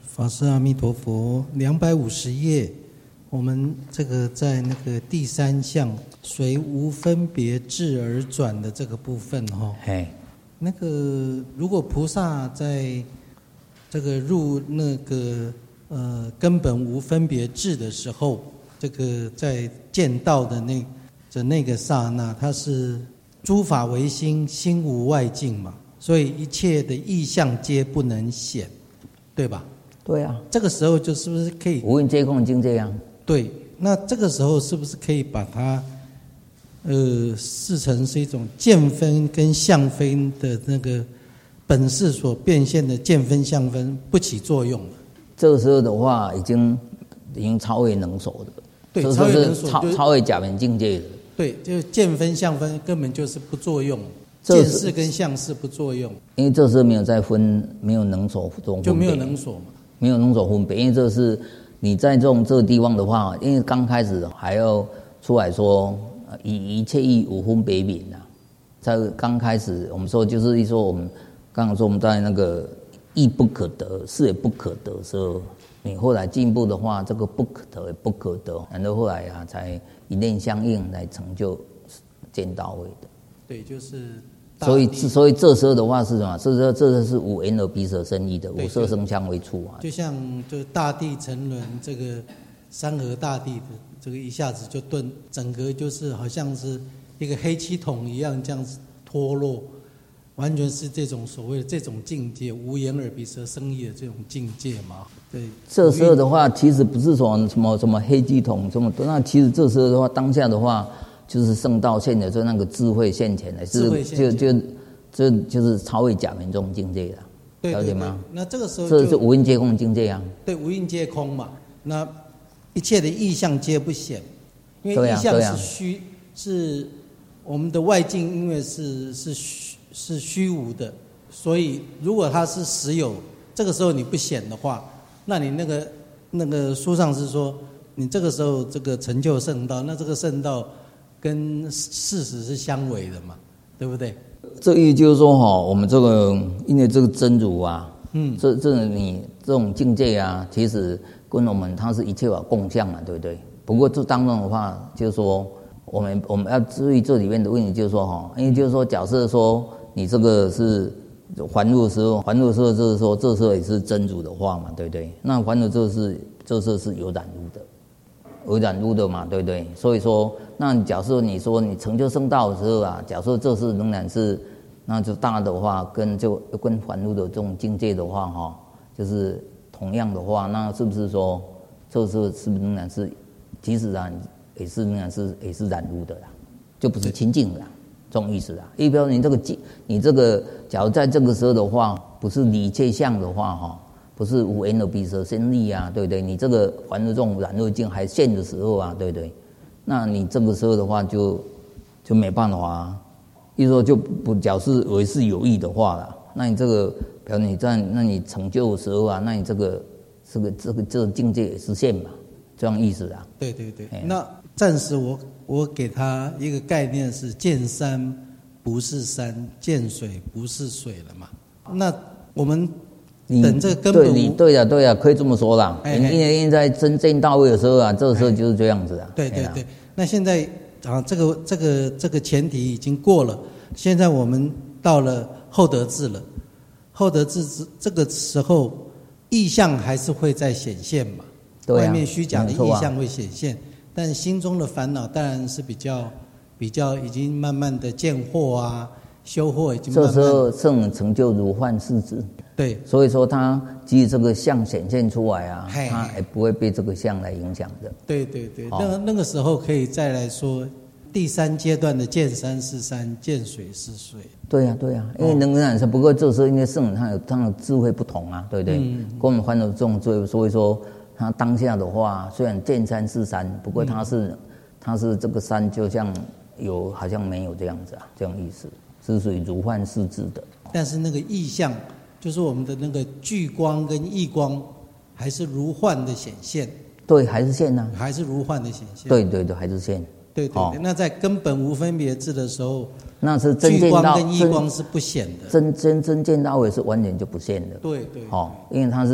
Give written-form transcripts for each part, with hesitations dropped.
法师阿弥陀佛，250页，我们这个在那个第三项随无分别智而转的这个部分哈，那个如果菩萨在这个入那个根本无分别智的时候，这个在见道的那个刹那，它是诸法唯心，心无外境嘛，所以一切的意象皆不能显，对吧？ 对啊， 这个时候就是不是可以无蕴皆空境界啊？ 对，那这个时候是不是可以把它视成是一种见分跟相分的那个本事所变现的见分相分不起作用了？ 这个时候的话，已经超越能所的， 对， 超越能所，超越假名境界的。 对，就是见分相分根本就是不作用，见识跟相识不作用， 因为这时候没有再分，没有能所中分别， 就没有能所嘛， 没有能所分别。因为这是你在这个地方的话，因为刚开始还要出来说以一切义无分别名啊，在刚开始我们说就是说我们刚刚说我们在那个义不可得，事也不可得的时候，你后来进步的话，这个不可得也不可得，然后后来啊才一念相应来成就见到位的。 对，就是所以这时候的话是什么？这是无眼耳鼻舌身意的，无色声香味触啊。 就像就大地沉沦，这个山河大地的这个一下子就顿，整个就是好像是一个黑漆桶一样这样子脱落，完全是这种所谓的这种境界，无眼耳鼻舌身意的这种境界嘛。对， 这时候的话，其实不是说什么黑漆桶这么多，那其实这时候的话，当下的话。就是圣道现的，就那个智慧现前的，就是超越假名这种境界的，了解吗？ 那这个时候这是无蕴皆空境界啊。 对，无蕴皆空嘛。那一切的意象皆不显，因为意象是虚，是我们的外境，因为是虚无的，所以如果它是实有，这个时候你不显的话，那你那个书上是说，你这个时候这个成就圣道，那这个圣道。跟事实是相违的嘛，对不对？ 这意思就是说我们这个因为这个真如啊，你这种境界啊，其实跟我们它是一切法共相嘛，对不对？不过这当中的话，就是说我们要注意这里面的问题，就是说因为就是说，假设说你这个是还入的时候就是说这时候也是真如的话嘛，对不对？那还入这时候是有染入的。有染入的嘛，对不对？所以说，那假设你说你成就圣道的时候啊，假设这是仍然是，那就大的话跟还入的这种境界的话就是同样的话，那是不是说这时候是不是仍然是，即使啊也是仍然是也是染入的啦，就不是清净的啦，这种意思啦。比如你这个，假如在这个时候的话，不是离切相的话不是无眼耳鼻舌身意啊，对不对？你这个还入这种染入境还现的时候啊，对不对？那你这个时候的话就没办法啊。意思说就不表示为是有意的话啦，那你这个表示那你成就的时候啊，那你这个境界也是现嘛，这样意思啊。 对。那暂时我给他一个概念是见山不是山，见水不是水了嘛。那我们。等这根本对呀，可以这么说啦。因为在真正到位的时候啊，这个时候就是这样子啊。 对。那现在这个前提已经过了，现在我们到了后得智了。后得智这个时候，意象还是会再显现嘛？对啊，外面虚假的意象会显现，但心中的烦恼当然是比较已经慢慢的见惑啊。修惑已经慢慢， 这时候圣人成就如幻世智， 对， 所以说他基于这个相显现出来啊，他也不会被这个相来影响的。 对，那个时候可以再来说第三阶段的见山是山，见水是水。对呀，因为能然是，不过这时候因为圣人他的智慧不同啊，对不对？跟我们还有这种智慧，所以说他当下的话，虽然见山是山，不过他是这个山就像有好像没有这样子啊，这样意思。是属于如幻世智的，但是那个意象，就是我们的那个聚光跟异光，还是如幻的显现。 对，还是现啊， 还是如幻的显现。 对，还是现。 对，那在根本无分别智的时候， 那是真聚光跟异光是不显的。 真见到也是完全就不现的。 对。 因为它是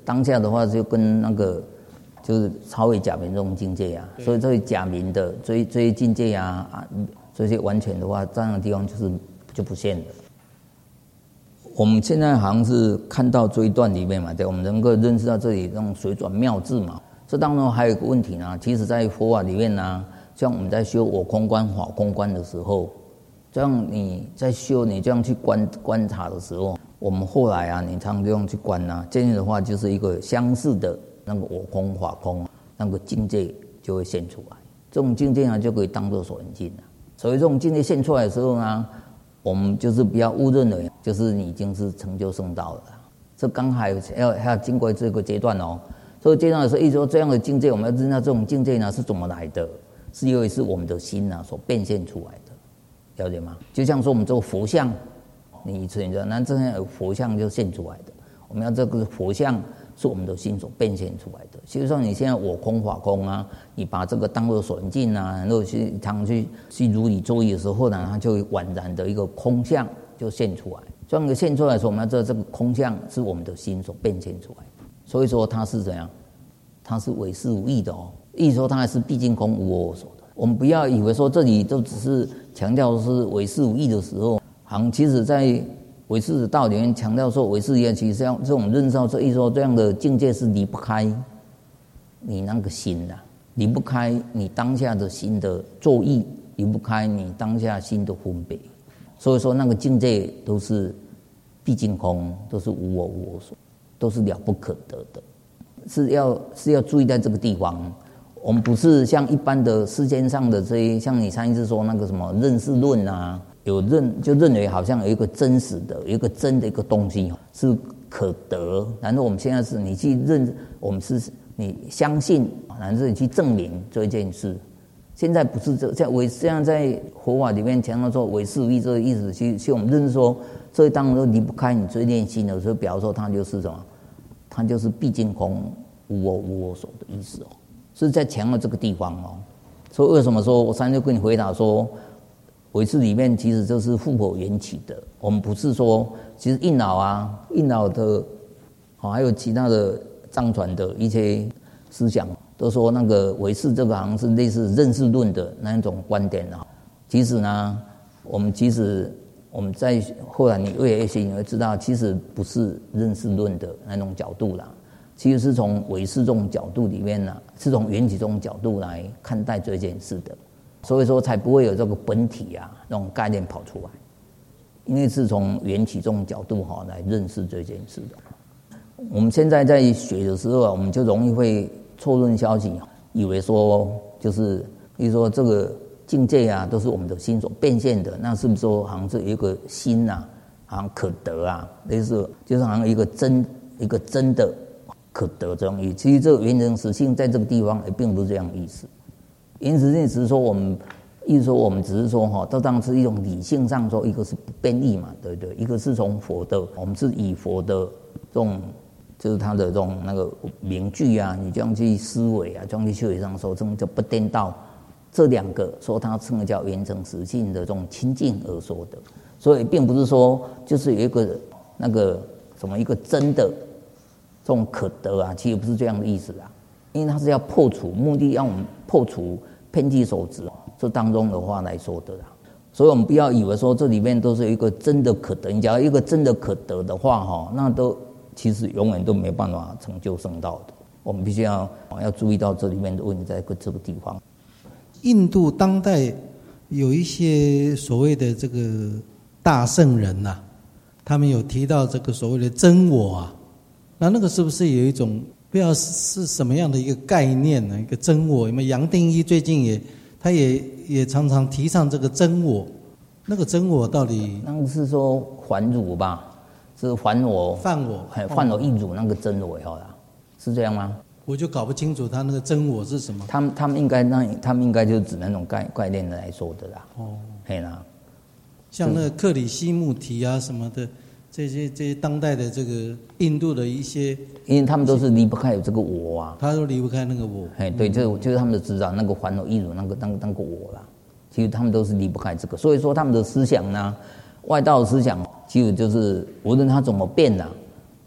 当下的话就跟那个就是超越假名这种境界啊，所以这些假名的这些境界啊这些完全的话，这样的地方就不现了。我们现在好像是看到这一段里面嘛，对，我们能够认识到这里那种水转妙智嘛。这当中还有一个问题呢，其实在佛法里面呢，像我们在修我空观、法空观的时候，这样你在修，你这样去观察的时候，我们后来啊，你常这样去观啊，渐渐的话就是一个相似的那个我空、法空那个境界就会现出来。这种境界呢，就可以当作所缘境了。所以这种境界现出来的时候呢，我们就是不要误认了，就是你已经是成就圣道了。这刚还要经过这个阶段哦。这个阶段的时候，意思说这样的境界，我们要知道这种境界呢是怎么来的，是因为是我们的心所变现出来的，了解吗？就像说我们这个佛像，你存着，那这样有佛像就现出来的。我们要这个佛像是我们的心所变现出来的。所以说你现在我空法空啊，你把这个当作所缘境啊，然后常去如理作意的时候呢，它就宛然的一个空相就现出来。这样的现出来的时候，我们要知道这个空相是我们的心所变现出来的。所以说它是怎样？它是唯识无义的哦。意思说它还是毕竟空无我所的。我们不要以为说这里都只是强调是唯识无义的时候，好像其实在唯识的道里面强调说唯识业，其实像这种认识到这一说这样的境界是离不开你那个心的，离不开你当下的心的作意，离不开你当下心的分别。所以说那个境界都是毕竟空，都是无我无我所。都是了不可得的，是要注意在这个地方。我们不是像一般的世间上的这些，像你上一次说那个什么认识论啊，就认为好像有一个真实的，有一个真的一个东西是可得。然后我们现在是你去认，我们是你相信，然后你去证明这件事。现在不是现在在佛法里面强调说唯识无义这个意思，其实我们认识说，这当然都离不开你最内心的，所以比方说它就是什么？它就是毕竟空无我无我所的意思哦，是在强调这个地方哦。所以为什么说我上次就跟你回答说，唯识里面其实就是复活缘起的。我们不是说，其实应脑的，还有其他的藏传的一些思想，都说那个唯识这个好像是类似认识论的那一种观点啊。其实呢，我们在后来你越来越学，你会知道，其实不是认识论的那种角度啦，其实是从唯识这种角度里面呢，是从缘起这种角度来看待这件事的，所以说才不会有这个本体啊那种概念跑出来，因为是从缘起这种角度来认识这件事的。我们现在在学的时候啊，我们就容易会错论消息，以为说就是比如说这个境界啊，都是我们的心所变现的。那是不是说好像是有一个心啊，好像可得啊，类似就是好像一个真的可得这种意思。其实这个原人实性在这个地方也并不是这样的意思。原实性只是说我们意思说我们只是说这当然是一种理性上说，一个是不变异嘛，对不对？一个是从佛的，我们是以佛的这种就是他的这种那个名句啊，你这样去思维啊，这样去修理上说，这种就不颠倒。这两个说它称为叫圆成实性的这种清净而说的，所以并不是说就是有一个那个什么一个真的这种可得啊，其实不是这样的意思啊，因为它是要破除，目的要我们破除偏激所执这当中的话来说的啦。所以我们不要以为说这里面都是有一个真的可得，你假如一个真的可得的话那都其实永远都没办法成就圣道的。我们必须要注意到这里面的问题在这个地方。 印度当代有一些所谓的这个大圣人啊，他们有提到这个所谓的真我啊，那个是不是有一种不知道是什么样的一个概念呢？一个真我，因为杨定一最近他也常常提倡这个真我，那个真我到底那个是说还汝吧，是还我犯我一汝那个真我是这样吗？ 我就搞不清楚他那个真我是什么。 他们应该就指那种概念来说的啦。嘿啦， 像那个克里希穆提啊什么的，这些当代的这个印度的一些， 因为他们都是离不开有这个我啊， 他都离不开那个我。 对，就是他们的执掌那个还我一汝那个我啦。其实他们都是离不开这个，所以说他们的思想呢，外道的思想，其实就是无论他怎么变啦，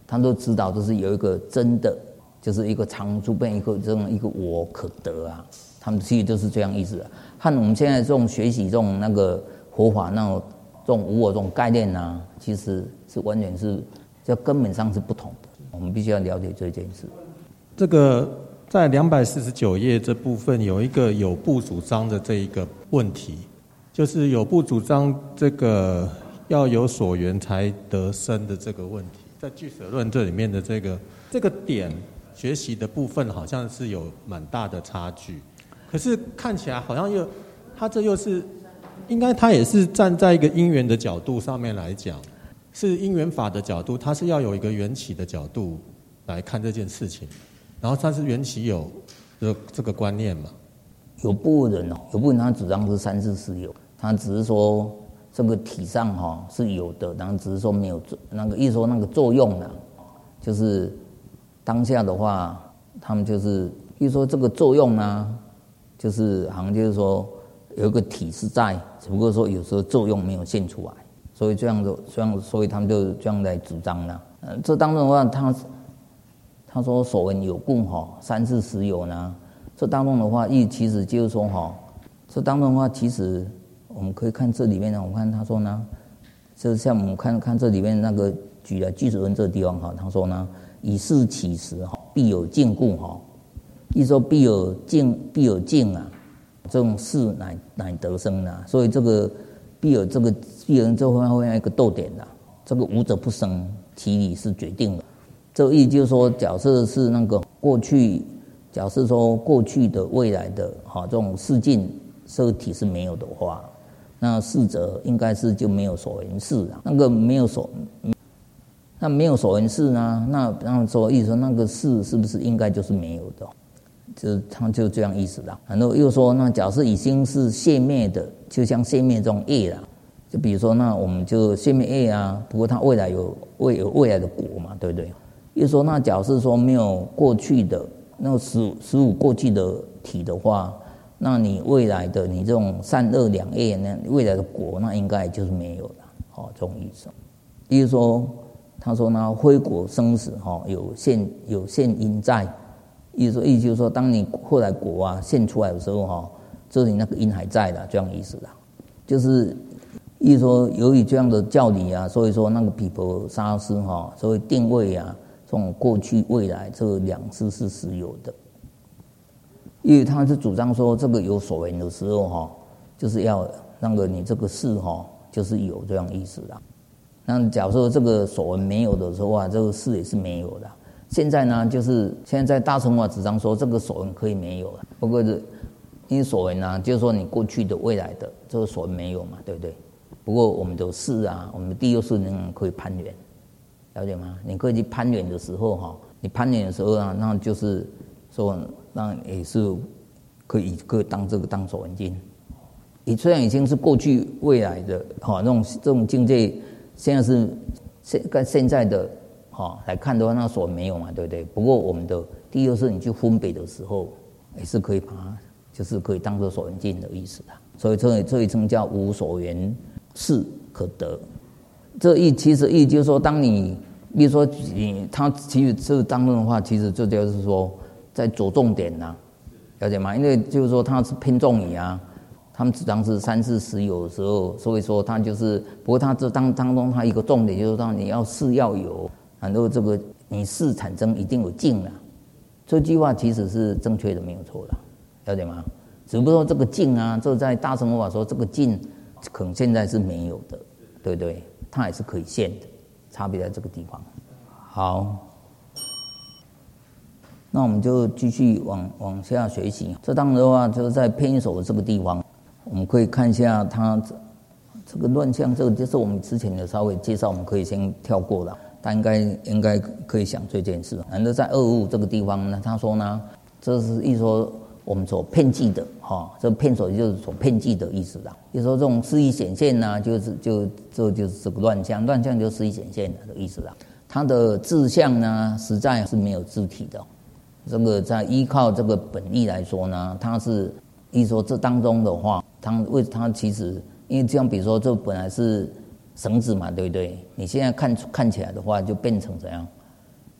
他都知道，就是有一个真的，就是一个常住变一个这种一个我可得啊，他们其实就是这样意思啊。和我们现在这种学习这种那个佛法那种这种无我这种概念啊，其实是完全是这根本上是不同的。我们必须要了解这件事。 这个在249页这部分有一个有部主张的这一个问题，就是有部主张这个要有所缘才得生的这个问题，在俱舍论这里面的这个点学习的部分好像是有蛮大的差距，可是看起来好像他这又是应该他也是站在一个因缘的角度上面来讲，是因缘法的角度，他是要有一个缘起的角度来看这件事情，然后他是缘起有这个观念嘛。 有部分人他主张是三世实有，他只是说这个体上是有的，然后只是说没有那个意思说那个作用啊，就是当下的话，他们就是意思说这个作用啊，就是好像就是说有一个体是在，只不过说有时候作用没有现出来，所以所以他们就这样来主张了。这当中的话，他说所闻有故三世实有呢。这当中的话，其实就是说这当中的话，其实我们可以看这里面呢，我们看他说呢，就像我们看这里面那个举了俱舍论这个地方他说呢，以事起时必有境故意思说必有境啊，这种事乃得生啊，所以这个必有这会有一个逗点的，这个无者不生，其理是决定的。这个意思就是说，假设是那个过去。假设说过去的、未来的这种世境色体是没有的话，那逝者应该是就没有所缘事了。那没有所缘事呢？那说意思说那个事是不是应该就是没有的？他就这样意思啦。然后又说，那假设已经是熄灭的，就像熄灭这种业啦。就比如说，那我们就熄灭业啊，不过它未来有未来的果嘛，对不对？又说，那假设说没有过去的。那个15过去的体的话，那你未来的你这种善恶两业呢，未来的果那应该就是没有了，这种意思。意思说，他说呢，非果生死有现因在，意思就是说，当你后来果啊现出来的时候就是你那个因还在的，这样意思啦。就是意思说，由于这样的教理啊，所以说那个毗婆沙师所以定位啊。这种过去未来这两世是实有的，因为他是主张说这个有所缘的时候就是要那个你这个事就是有这样意思啦。那假设这个所缘没有的时候啊，这个事也是没有的。现在呢，就是现在在大乘法主张说这个所缘可以没有了，不过是因为所缘呢，就是说你过去的、未来的这个所缘没有嘛，对不对？不过我们的事啊，我们的第六识能可以攀缘。了解吗？你可以去攀缘的时候你攀缘的时候啊，那就是说，那也是可以当这个当所缘境。你虽然已经是过去未来的这种境界，现在是现在的来看的话，那所缘没有嘛，对不对？不过我们的第二是你去分别的时候，也是可以把它就是可以当作所缘境的意思的。所以这一称叫无所缘事可得。其实意就是说，当你比如说他其实这当中的话，其实这就是说在着重点啊，了解吗？因为就是说他是偏重于啊，他们主张是三世实有的时候，所以说他就是，不过他这当中他一个重点就是让你要事要有，然后这个你事产生一定有境啊，这句话其实是正确的，没有错的，了解吗？只不过说这个境啊，这在大乘佛法说这个境可能现在是没有的，对不对？它也是可以现的，差别在这个地方。好，那我们就继续往下学习。这当然的话，就是在偏手的这个地方，我们可以看一下它这个乱象，这个就是我们之前的稍微介绍，我们可以先跳过了。但应该可以想这件事。然后在255这个地方呢，他说呢，这是一说我们所骗记的这骗手就是所骗记的意思啦。就说这种事意显现呢，就是这个乱象就是事意显现的意思啦。它的志向呢，实在是没有自体的。这个在依靠这个本意来说呢，它是一说这当中的话，它其实因为这样，比如说这本来是绳子嘛，对不对？你现在看起来的话，就变成怎样？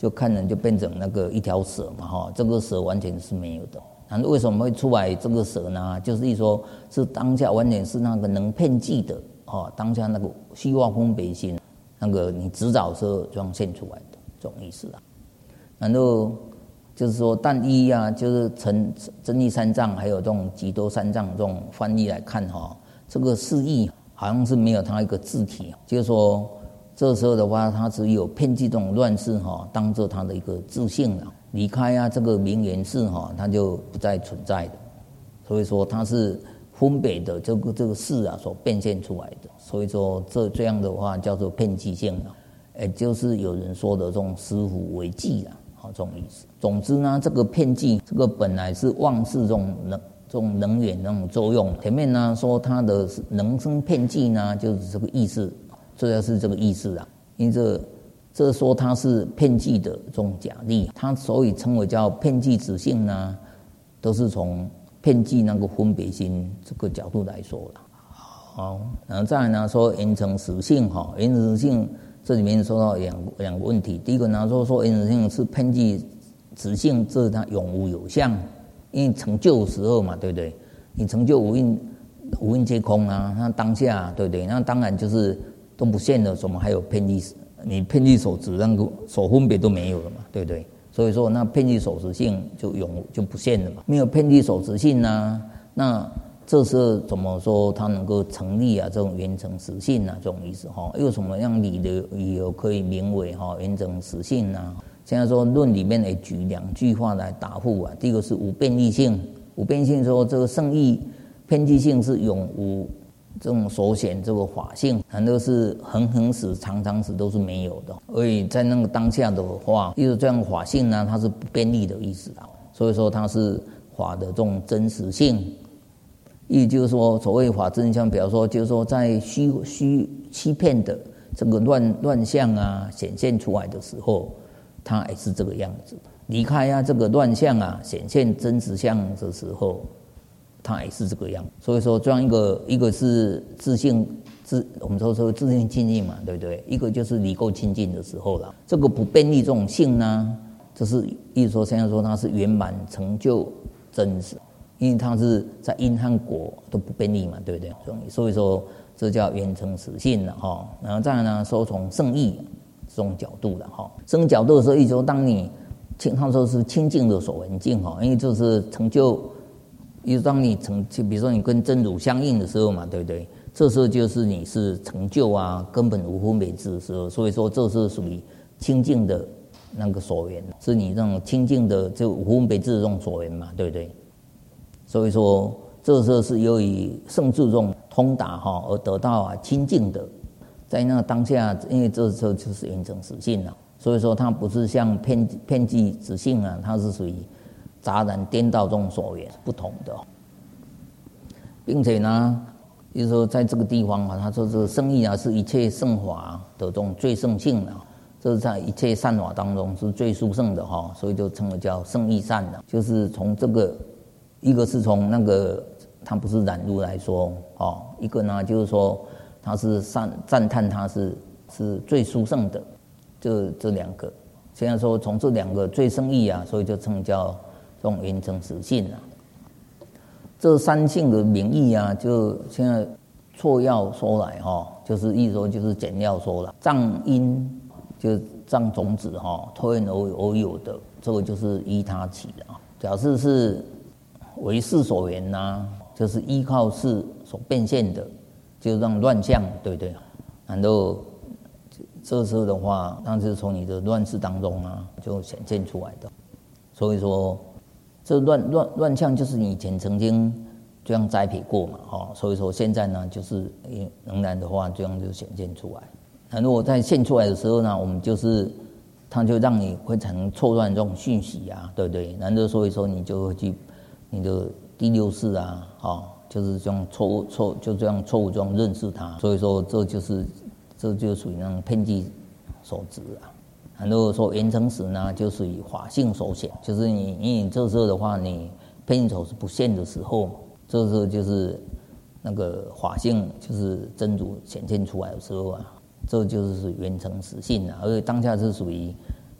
就看人就变成那个一条蛇嘛哈，这个蛇完全是没有的。那为什么会出来这个蛇呢？就是说是当下完全是那个能骗计的哦，当下那个虚妄分别心，那个你执照时候这样现出来的这种意思啊。然后就是说，但依啊，就是真义三藏还有这种极多三藏这种翻译来看哈，这个释义好像是没有它一个字体，就是说这时候的话，它只有骗计这种乱世哈，当做它的一个自性了。离开啊这个名言事哈，它就不再存在的。所以说它是分别的这个事啊所变现出来的。所以说这样的话叫做骗计性啊，也就是有人说的这种师傅为计啊，好这种意思。总之呢，这个骗计这个本来是妄事这种能源那种作用。前面呢说它的能生骗计呢，就是这个意思，主要是这个意思啊，因为这说它是骗计的这种假例，它所以称为叫骗计之性呢，都是从骗计那个分别心这个角度来说了。好，然后再来呢说缘成实性哈，缘成实性这里面说到两个问题。第一个呢说缘成实性是骗计之性，这它永无有相，因为成就的时候嘛，对不对？你成就无印皆空啊，那当下对不对？那当然就是都不现了，怎么还有骗计？你骗计所执那个所分别都没有了嘛，对不对？所以说那骗计所执性就不现了嘛，没有骗计所执性啊，那这时候怎么说它能够成立啊？这种缘成实性啊，这种意思哈。有什么样理由可以名为哈缘成实性呢？现在说论里面也举两句话来答复啊。第一个是无变异性，无变异性说这个圣意骗计性是永无这种所显这个法性，很多是恒时常时都是没有的。所以在那个当下的话，例如这样法性呢，它是不变异的意思啊。所以说它是法的这种真实性。意就是说，所谓法真相，比方说就是说在欺骗的这个乱象啊显现出来的时候，它也是这个样子。离开啊这个乱象啊显现真实相的时候，它也是这个样。所以说这样一个是我们说自性清净嘛，对不对？一个就是离垢清净的时候了。这个不变异这种性呢，就是意思说现在说它是圆满成就真实，因为它是在因和果都不变异嘛，对不对？所以说这叫缘成实性了哈。然后再来呢，说从圣义这种角度了哈。圣角度的时候，意思说当你他说是清净的所闻境哈，因为就是成就。因为当你比如说你跟真如相应的时候嘛，对不对？这时候就是你是成就啊，根本无分别智的时候，所以说这是属于清净的那个所缘，是你这种清净的就无分别智的这种所缘嘛，对不对？所以说这时候是由于圣智这种通达哈而得到啊清净的，在那个当下，因为这时候就是缘成实性了，所以说它不是像骗计之性啊，它是属于杂然颠倒这种所缘不同的，并且呢，就是说在这个地方啊，他说这个圣义啊是一切圣法的这种最圣性啊，这是在一切善法当中是最殊胜的哈，所以就称为叫圣义善的。就是从这个一个是从那个它不是染入来说哦，一个呢就是说它是赞叹它是最殊胜的，这两个。现在说从这两个最圣义啊，所以就称叫这种缘成实性啊。这三性的名义啊，就现在错要说来哈，就是意思说就是简要说了，藏因就是藏种子哈，托缘而有的，这个就是依他起的啊。假设是为事所缘呐，就是依靠事所变现的，就让乱象，对不对？然后这时候的话，那就是从你的乱世当中啊，就显现出来的。所以说，这乱象就是你以前曾经这样栽培过嘛，哈。所以说现在呢，就是仍然的话，这样就显现出来。那如果在现出来的时候呢，我们就是它就让你会产生错乱这种讯息啊，对不对？然后所以说你就会去你的第六识啊，就是这样就这样错误这样认识它。所以说这就属于那种骗计所执啊。然后说缘成实呢，就属于法性所显，就是你这时候的话，你骗计所是不现的时候，这时候就是那个法性就是真如显现出来的时候啊，这就是缘成实性啊。而且当下是属于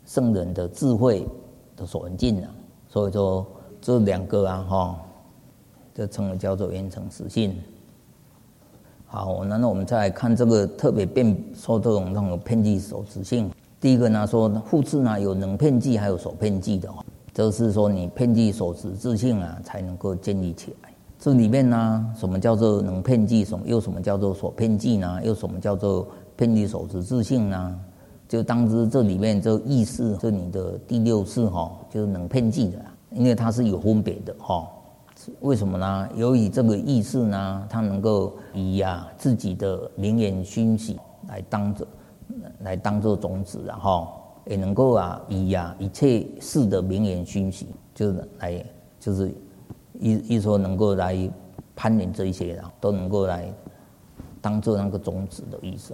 圣人的智慧的所缘境啊。所以说这两个啊这称为叫做缘成实性。好，然后我们再来看这个特别变说这种那种遍计守持性。第一个呢说复次呢有能遍计还有所遍计的，就是说你遍计守持自性啊才能够建立起来。这里面呢什么叫做能遍计，又什么叫做所遍计呢？又什么叫做遍计守持自性呢？就当知这里面这意识，就你的第六识就是能遍计的，因为它是有分别的为什么呢？由于这个意识呢，它能够以自己的名言熏习来当作种子也能够以一切事的名言熏习，就是一说能够来攀援这一些都能够来当作那个种子的意思。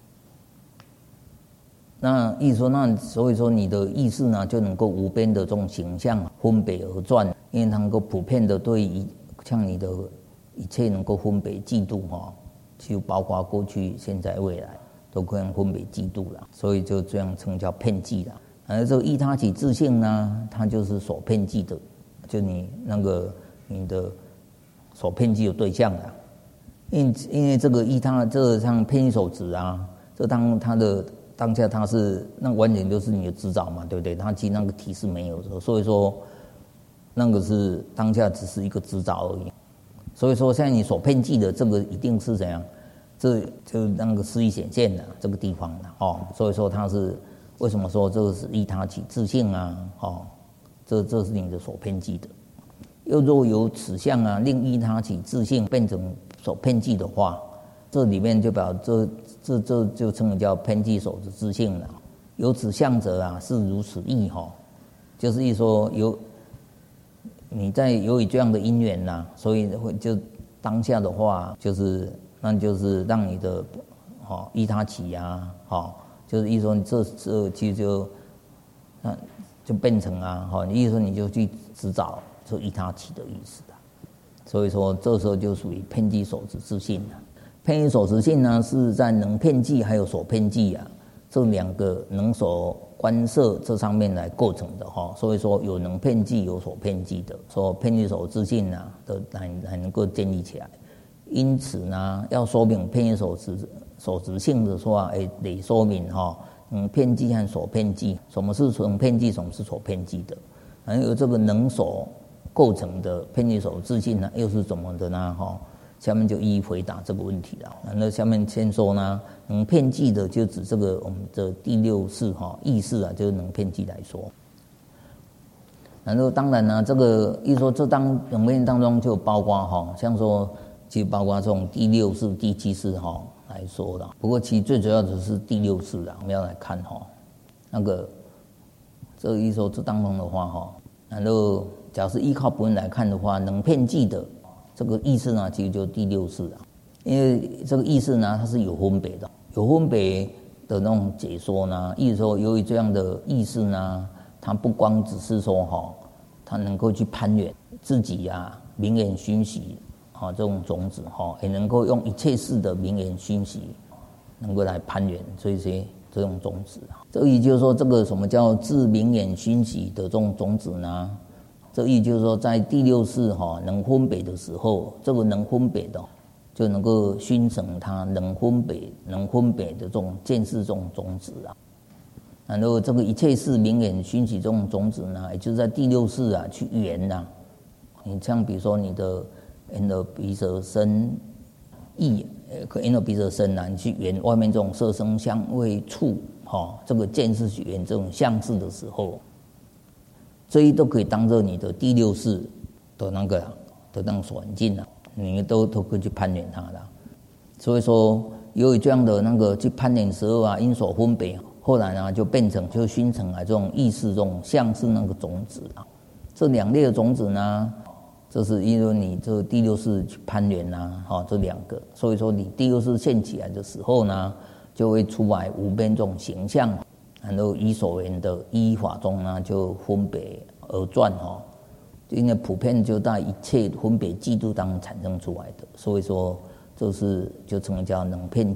那意思说，所以说你的意识呢，就能够无边的这种形象分别而转，因为它能够普遍的对于像你的一切能够分别嫉妒就包括过去、现在、未来都可以分别嫉妒了，所以就这样称叫遍计了。而这个依他起自性呢，它就是所遍计的，就你的所遍计的对象了。因为这个依他这个像遍计守持这当他的当下它是那完全就是你的执照嘛，对不对？它其实那个体是没有的，所以说那个是当下只是一个执照而已。所以说现在你所遍计的这个一定是怎样？这就那个事意显现的这个地方所以说它是为什么说这个是依他起自性这是你的所遍计的。又若有此相令依他起自性变成所遍计的话，这里面就表这就称为叫遍计守持自性了。有此相者是如此意就是意说你在由于这样的因缘所以会就当下的话那就是让你的依他起就是意说你这其实就变成意思说你就去执找就依他起的意思所以说这时候就属于遍计守持自性了。遍计守持性呢，是在能遍计还有所遍计这两个能所观摄这上面来构成的所以说有能遍计有所遍计的，说遍计守持自性的才能够建立起来。因此呢，要说明遍计守持性的说得说明能遍计和所遍计，什么是能遍计，什么是所遍计的，还有这个能所构成的遍计守持自性又是怎么的呢？下面就一一回答这个问题了。那下面先说呢，能遍计的就指这个我们的第六识意识就是能遍计来说。然后当然呢，这个一说这能遍当中就包括像说就包括这种第六识、第七识来说的。不过其实最主要的是第六识我们要来看那个这个一说这当中的话然后假设依靠本文来看的话，能遍计的这个意识呢，其实就第六识因为这个意识呢，它是有分别的，有分别的那种解说呢，意思说由于这样的意识呢，它不光只是说它能够去攀援自己名言熏习这种种子也能够用一切事的名言熏习，能够来攀援这种种子这也就是说，这个什么叫自名言熏习的这种种子呢？这意就是说，在第六识能分别的时候，这个能分别的就能够熏成它能分别的这种见识这种种子然后这个一切事名言熏习这种种子呢，也就是在第六识去缘你像比如说你的眼耳鼻舌身意，眼耳鼻舌身你去缘外面这种色声香味触这个见识去缘这种相识的时候，这些都可以当做你的第六识的那种所缘境你都可以去攀缘它的。所以说，由于这样的那个去攀缘时候因所分别，后来就变成就熏成这种意识这种相识那个种子这两类的种子呢，这是因为你这第六识去攀缘这两个，所以说你第六识现起来的时候呢，就会出来无边这种形象。然后依所缘的依法中呢，就分别而转因为普遍就在一切分别嫉妒当中产生出来的，所以说这是就称为叫能遍计了。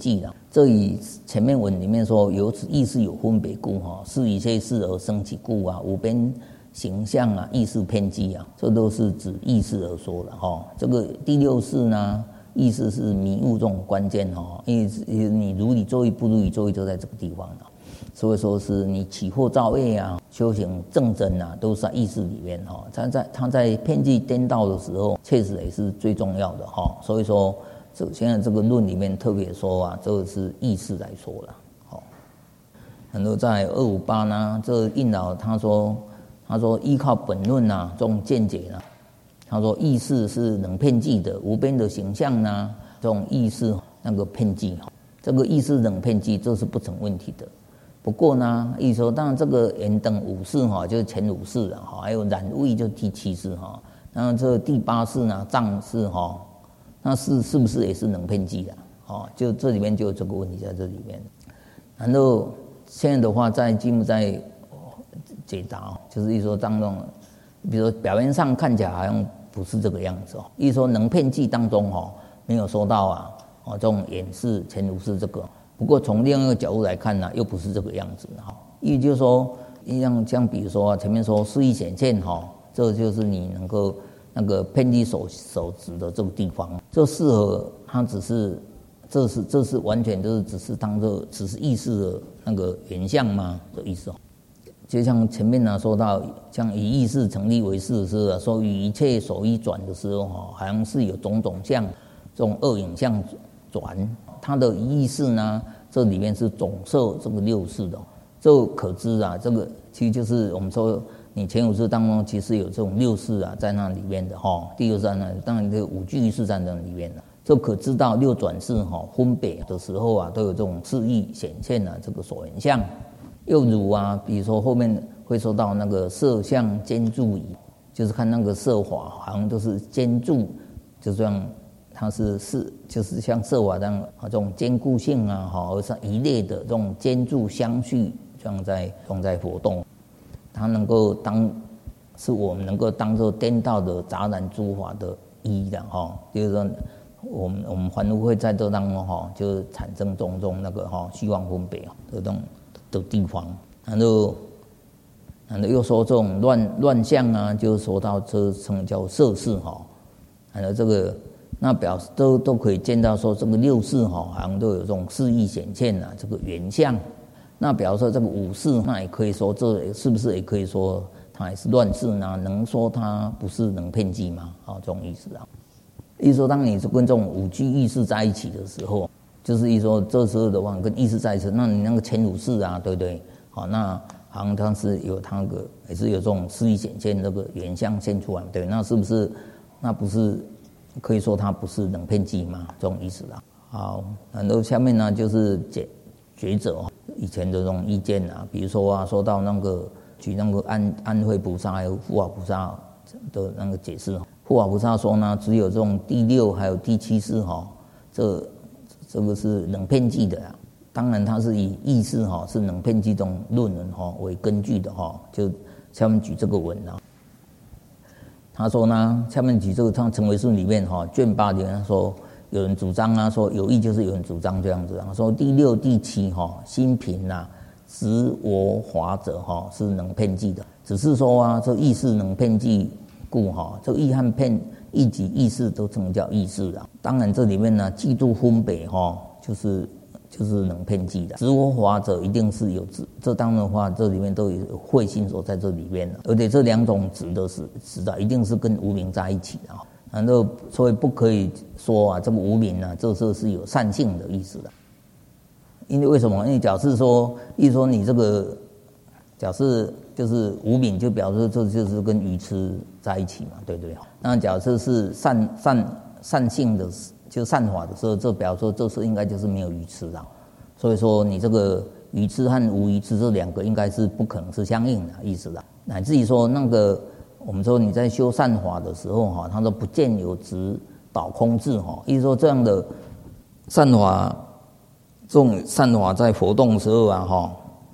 这以前面文里面说，由此意识有分别故，是一切事而生起故啊，五边形象啊，意识偏激啊，这都是指意识而说的这个第六识呢，意识是迷悟这种关键因为你如理作意不如理作意就在这个地方了。所以说是你起惑造业啊，修行正真啊，都是在意识里面他在偏激颠倒的时候，确实也是最重要的所以说现在这个论里面特别说啊，这个是意识来说了很多在258呢，这印老他说依靠本论啊这种见解呢，他说意识是能偏激的，无边的形象呢，这种意识那个偏激这个意识能偏激，这是不成问题的。不过呢，意思说，当然这个眼等五识就是前五识还有染味就第七识那这第八识呢，障识那是不是也是能偏激的就这里面就有这个问题在这里面。然后现在的话，在进一步在解答就是意思说当中，比如说表面上看起来好像不是这个样子意思说能偏激当中没有说到这种眼识、前五识这个。不过从另一个角度来看呢，又不是这个样子意思就是说，像比如说前面说示意显现这就是你能够那个偏激手指的这个地方，这适合它只是这是完全就是只是当做只是意识的那个原象吗的意思就像前面呢说到，像以意识成立为事的时候说与一切手一转的时候好像是有种种相，这种二影像转。它的意识呢，这里面是总摄这个六识的，这可知啊，这个其实就是我们说你前五识当中其实有这种六识在那里面的第六识呢，当然这个五具意识在那里面的，这可知道六转识分别的时候都有这种示意显现这个所缘相。又如比如说后面会说到那个色相兼注仪，就是看那个色法好像都是兼注，就这样。它就是像色法这样这种坚固性而是一类的这种兼注相续，这样在活动，它能够是我们能够当作颠倒的杂染诸法的依的就是说我们凡夫会在这当中就产生种种那个虚妄分别的这种的地方，然后又说这种乱象就是说到这称叫色识然后这个。那表示都可以见到说这个六识好像都有这种示意显现这个原相。那表示说这个五识，那也可以说这是不是也可以说它也是乱识呢？能说它不是能偏激吗？这种意思意思说当你是跟这种五具意识在一起的时候，就是意思说这时候的话跟意识在一起，那你那个前五识对不对？那好像它是有它个也是有这种示意显现这个原相现出来，对？那是不是那不是？可以说它不是能偏激吗？这种意思好，然后下面呢就是觉者以前的这种意见比如说说到那个举那个安慧菩萨还有护法菩萨的那个解释，护法菩萨说呢，只有这种第六还有第七识这个是能偏激的当然它是以意识是能偏激这种论文为根据的就下面举这个文他说呢，下面举这个《成唯识》里面卷8里面说，有人主张说有意就是有人主张这样子说第六、第七心平执我法者是能偏激的，只是说这意识能偏激故这意和偏意及意识都称叫意识当然这里面呢，嫉妒分别就是能偏激的，执我法者一定是有这当然的话，这里面都有慧心所在这里面的，而且这两种执的是一定是跟无明在一起的然后所以不可以说这个无明这是有善性的意思的，因为为什么？因为假设说，意思说你这个假设就是无明，就表示这就是跟愚痴在一起嘛，对不对？那假设是善性的。就善法的时候，这表示说这是应该就是没有愚痴所以说你这个愚痴和无愚痴这两个应该是不可能是相应的意思乃至于说那个我们说你在修善法的时候他说不见有执导空智意思说这样的善法，这种善法在活动的时候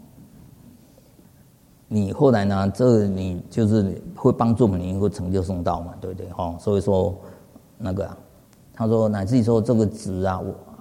你后来呢，这你就是会帮助你会成就圣道嘛，对不对所以说那个他说乃至于说这个执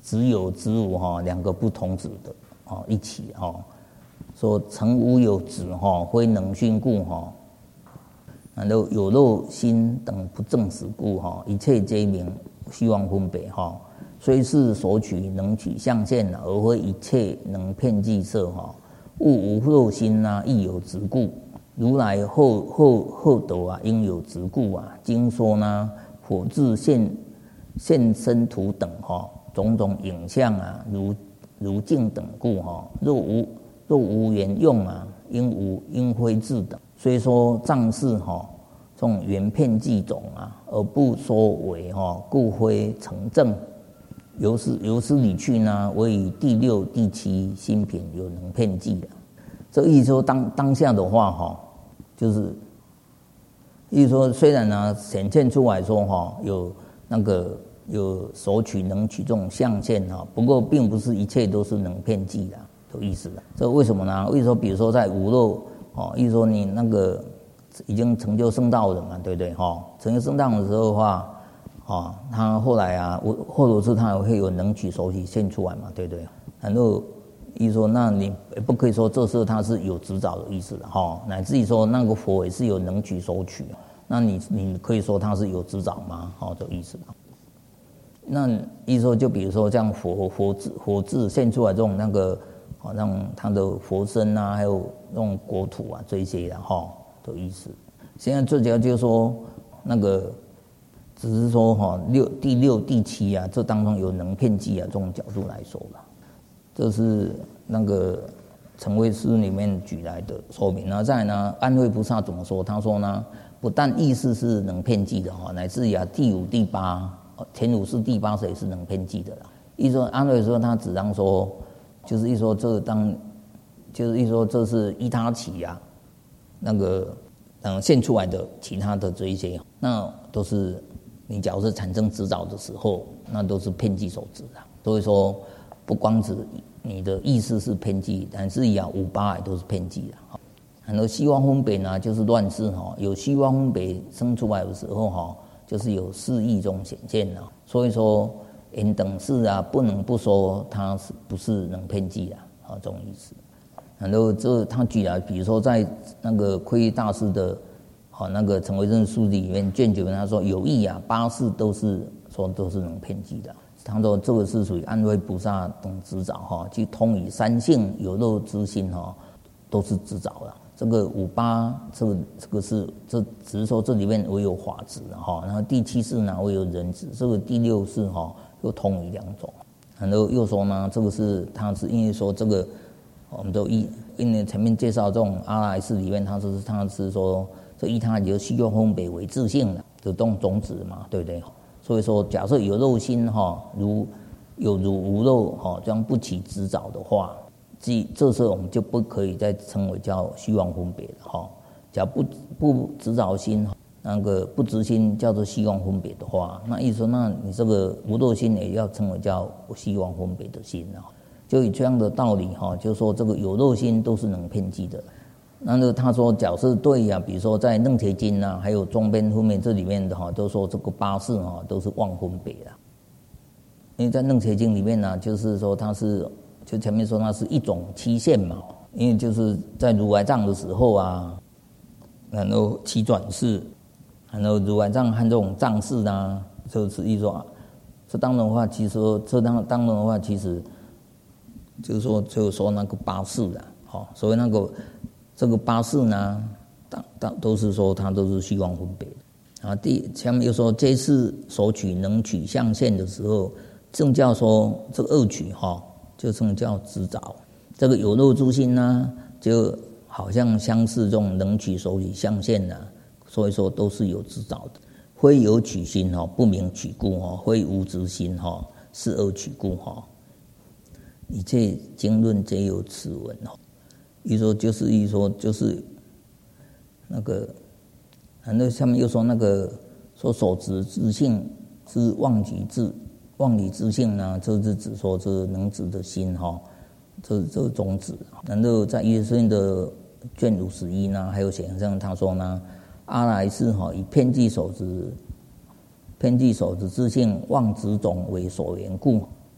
子有子无两个不同子的一起说诚无有子非能训故然后有漏心等不正实故一切皆名虚妄分别虽是所取能取象现而非一切能遍计色物无漏心亦有执故。如来后斗应有执故经说火智现身图等种种影像如镜等故若无缘用应非智等。虽说藏事这种缘遍计种而不说为故非成正。由此理去为以第六第七心品有能遍计的。这意思说当下的话就是意思说虽然显现出来说有所取能取这种象现不过并不是一切都是能遍计的意思的。这为什么呢？为什么比如说在无漏意思说你那个已经成就圣道了嘛，对不对成就圣道的时候的话他后来或者是他会有能取所取现出来嘛，对不对？然后意思说那你不可以说这是他是有执照的意思的乃至于说那个佛也是有能取所取，那你可以说他是有执照吗？这个意思。那意思说就比如说像佛智现出来这种那个让他的佛身还有那种国土这一些的意思。现在最主要就是说那个只是说第六第七这当中有能遍计这种角度来说了。这是那个成慧师里面举来的说明。然后再来呢，安慧菩萨怎么说？他说呢，不但意识是能遍计的乃至于第五第八前五世第八世也是能遍计的啦。意思说安慧说他只当说就是一说这就是一说这是依他起那个现出来的其他的这一些那都是你假如是产生执照的时候，那都是遍计所致的。所以说不光指你的意识是遍计，但是五八也都是遍计的。很多虚妄分别呢，就是乱世有虚妄分别生出来的时候就是有四意中显现所以说言等事不能不说它是不是能遍计这种意思。然后这他举了，比如说在那个慧义大师的那个成慧真书里面卷9，他说有意八事都是能遍计的。他说这个是属于安慧菩萨等执照去通以三性有漏之心都是执照了。这个五八这个是这只是说这里面唯有法执然后第七世呢唯有人执，这个第六世又通以两种。然后又说呢，这个是他是因为说这个我们都因为前面介绍这种阿赖耶识里面，他是说这依他就虚妄分别为自性的这种种子嘛，对不对？所以说假设有漏心如无漏这样不起执照的话，这时候我们就不可以再称为叫虚妄分别了假如不执照心那个不执心叫做虚妄分别的话，那意思说那你这个无漏心也要称为叫虚妄分别的心就以这样的道理就是说这个有漏心都是能遍计的。那他说假设对比如说在楞伽经还有中边后面这里面的都说这个八事都是妄分别的。因为在楞伽经里面就是说它是就前面说它是一种期限嘛，因为就是在如来藏的时候然后七转世，然后如来藏和这种藏事就是一说这当然的话，其实这当然的话，其实就是说那个八事所以那个这个八事呢，都是说它都是虚妄分别的下面又说这次所取能取象现的时候，正叫说这个二取就称叫执照。这个有漏诸心就好像相似这种能取所取象现所以说都是有执照的。非有取心不明取故非无执心是二取故一切经论皆有此文一说就是那个，然后下面又说那个说所执之性是妄理之性这是指说这能执的心这种指。然后在耶稣的卷51还有显上他说阿赖是以遍计所执之性妄执种为所缘故，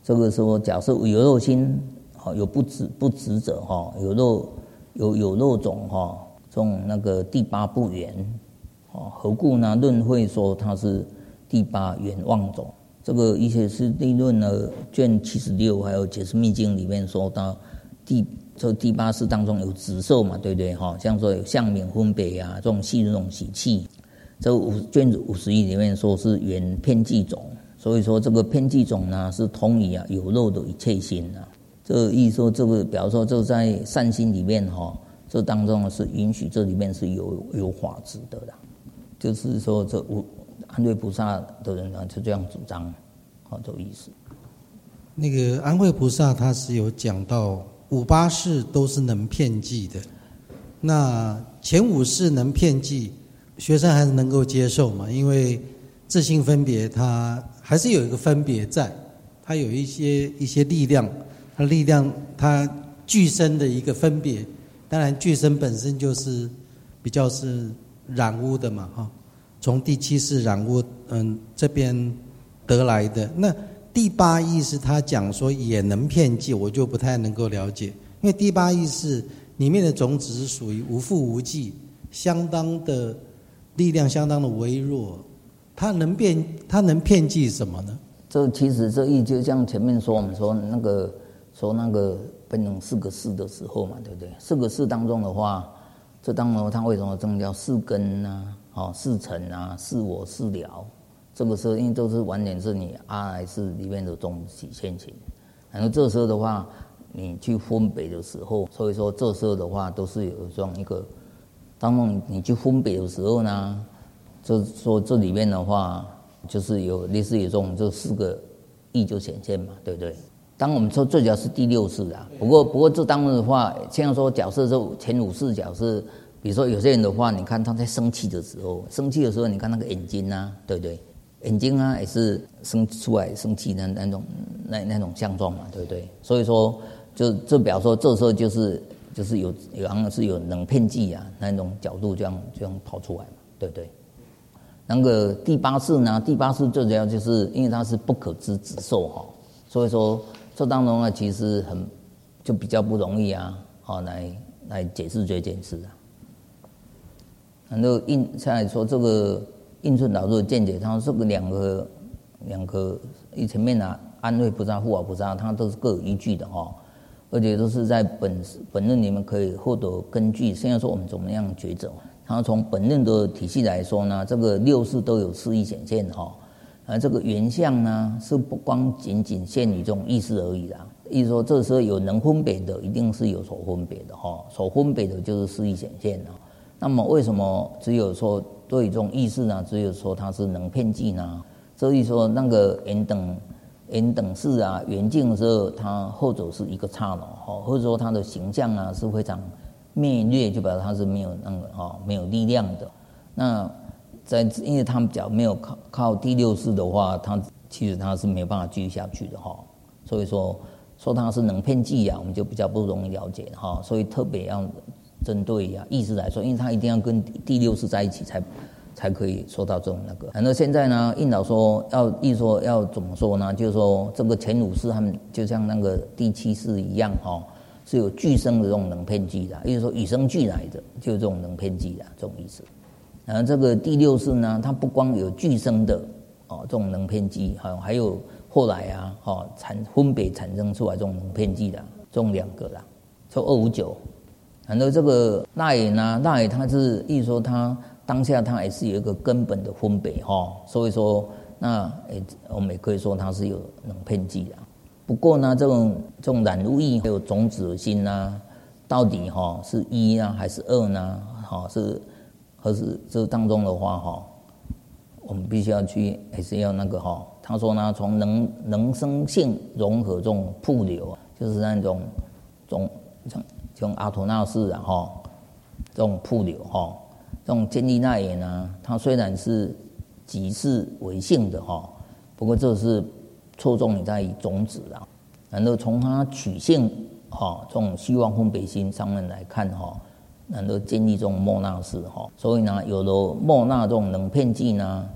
这个说假设有肉心，有不直者有肉种这种那个第八不圆，何故呢？论会说它是第八圆妄种。这个医学师地论呢卷76还有解释密经里面说到第八识当中有直受嘛，对不对？像说有相名分别啊，这种细这种习气。这卷子51里面说是缘遍计种，所以说这个遍计种呢是通于有漏的一切心啊。这意思说这个，比方说这在善心里面这当中是允许这里面是有法执的啦。就是说这安慧菩萨的人呢就这样主张，这个意思。 那个安慧菩萨他是有讲到五八识都是能遍计的，那前五识能遍计，学生还是能够接受嘛？因为自性分别它还是有一个分别在，它有一些力量，它具身的一个分别。当然具身本身就是比较是染污的嘛，从第七识染污这边得来的。那第八意识他讲说也能遍计，我就不太能够了解，因为第八意识里面的种子是属于无复无记，相当的力量相当的微弱，它能遍计什么呢？ 这其实这意就像前面说我们说那个分成4个识的时候嘛，对不对？4个识当中的话，这当中它为什么这么叫四根啊、四尘啊、四我、四了？这个时候因为都是完全是你阿赖识里面的种子体现情，然后这时候的话，你去分别的时候，所以说这时候的话都是有这样一个，当中你去分别的时候呢，就说这里面的话就是有类似于这种这4个意就显现嘛，对不对？当我们说最主要是第6识啊，不过这当中的话，像说假设就前5识角色，比如说有些人的话，你看他在生气的时候，你看那个眼睛啊，对不对？眼睛啊也是生出来生气的那种相状嘛，对不对？所以说就表示说这时候就是好像是有能遍计啊那种角度这样跑出来嘛，对不对？那个第八识呢，最主要就是因为它是不可知直受所以说这当中呢其实就比较不容易来解释这件事啊。然后下来说这个印顺导入的见解，他说这个两个前面安慧菩萨、护法菩萨，它都是各有依据的而且都是在本论里面可以获得根据。现在说我们怎么样抉择？他从本论的体系来说呢，这个6识都有4意显现这个原相呢是不光仅限于这种意识而已啦。意思说这时候有能分别的，一定是有所分别的所分别的就是4意显现那么为什么只有说对于这种意识呢，只有说它是能遍计呢？所以说那个缘等识缘境的时候，它后者是一个刹那或者说它的形象是非常灭略，就表示它是没有没有力量的。那因为他们讲没有靠第6识的话，其实它是没有办法继续下去的所以说它是能遍计我们就比较不容易了解所以特别要针对意识来说，因为它一定要跟第6识在一起才可以说到这种那个。然后现在呢，印导说要怎么说呢？就是说这个前5识他们就像那个第7识一样是有俱生的这种能遍计的，也就是说与生俱来的就是这种能遍计的这种意思。然后这个第6识呢，它不光有俱生的这种能遍计，还有后来分别产生出来这种能遍计的这种2个啦，就259。然后这个那也它是意思说它当下它也是有一个根本的分别所以说我们也可以说它是有能遍计的。不过呢，这种染污意还有种子的心到底是1还是2呢？还是这当中的话我们必须要去还是要那个他说呢，从能生性融合这种瀑流，就是那种阿陀那识这种瀑流这种建立那也呢，它虽然是即是为性的不过这是错重你在于种子然后从它取性这种希望分别心上面来看然后建立这种莫那识所以呢，有了莫那这种能遍计呢，